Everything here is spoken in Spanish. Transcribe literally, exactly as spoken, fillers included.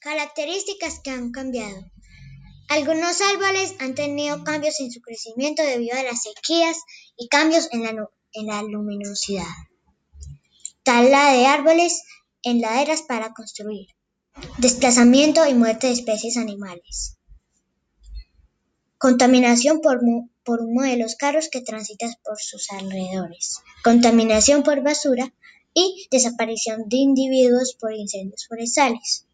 Características que han cambiado. Algunos árboles han tenido cambios en su crecimiento debido a las sequías y cambios en la, en la luminosidad. Tala de árboles en laderas para construir. Desplazamiento y muerte de especies animales. Contaminación por, por humo de los carros que transitan por sus alrededores. Contaminación por basura y desaparición de individuos por incendios forestales.